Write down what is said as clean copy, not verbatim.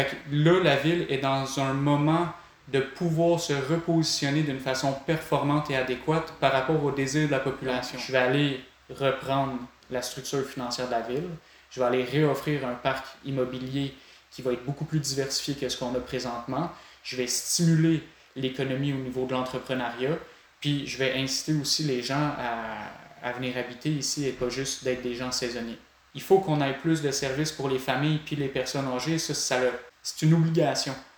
Là, la ville est dans un moment de pouvoir se repositionner d'une façon performante et adéquate par rapport aux désirs de la population. Je vais aller reprendre la structure financière de la ville, je vais aller réoffrir un parc immobilier qui va être beaucoup plus diversifié que ce qu'on a présentement, je vais stimuler l'économie au niveau de l'entrepreneuriat, puis je vais inciter aussi les gens à venir habiter ici et pas juste d'être des gens saisonniers. Il faut qu'on ait plus de services pour les familles puis les personnes âgées, c'est une obligation.